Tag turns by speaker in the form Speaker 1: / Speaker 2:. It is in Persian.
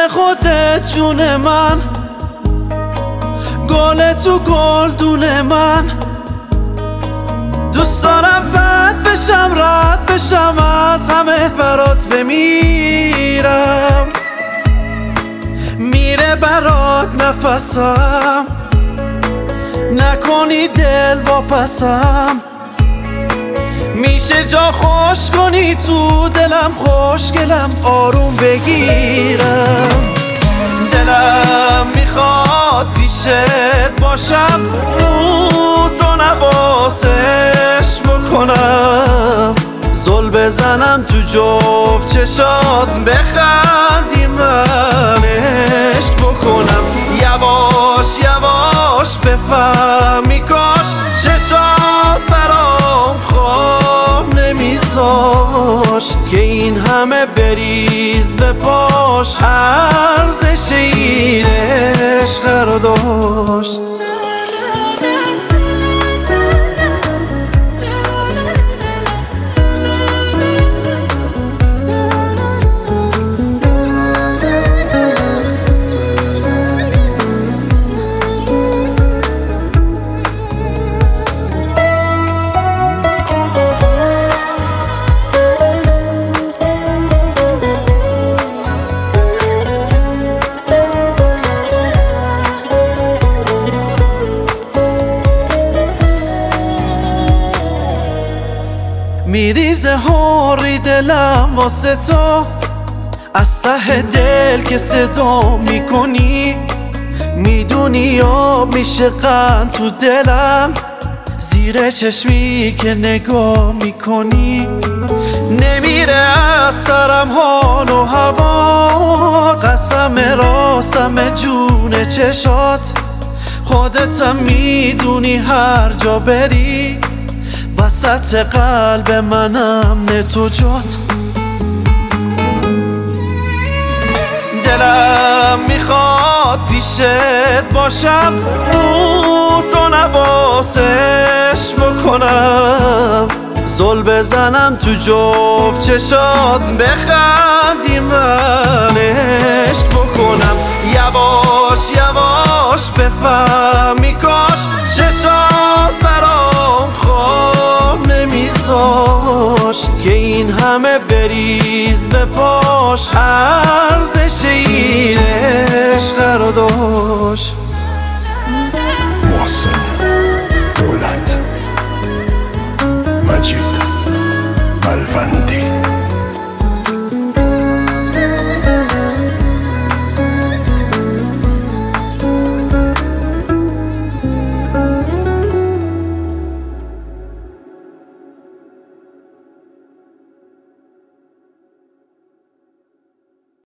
Speaker 1: خودت جون من، گل تو گلدون من. دوست دارم بد بشم رد بشم از همه برات بمیرم، میره برات نفسم، نکنی دل واپسم. میشه جا خوش کنی تو دلم، خوشگلم آروم بگیرم. دلم میخواد پیشت باشم، رو تو نوازش بکنم، زل بزنم تو جفت چشات، بخندی من عشق بکنم. یواش یواش بفهمی کاش چشات برام خواب نمیذاشت، که این همه بریز به پاش ارزش این عشق رو داشت. میریزه هاری دلم واسه تو، از ته دل که صدا میکنی، میدونی یا میشه قند تو دلم، زیر چشمی که نگاه میکنی. نمیره از سرم حال و هوا، قسم راستم جون چشات، خودتم میدونی هر جا بری، وسط قلب منم نه تو جات. دلم میخواد پیشت باشم، رو تو نوازش بکنم، زل بزنم تو جفت چشات، بخندی من عشق بکنم. یواش یواش بفهمی کاش چشات برام خواب نمیذاشت، که این همه بریز به پاش ارزش این عشق رو داشت.
Speaker 2: محسن دولت مجید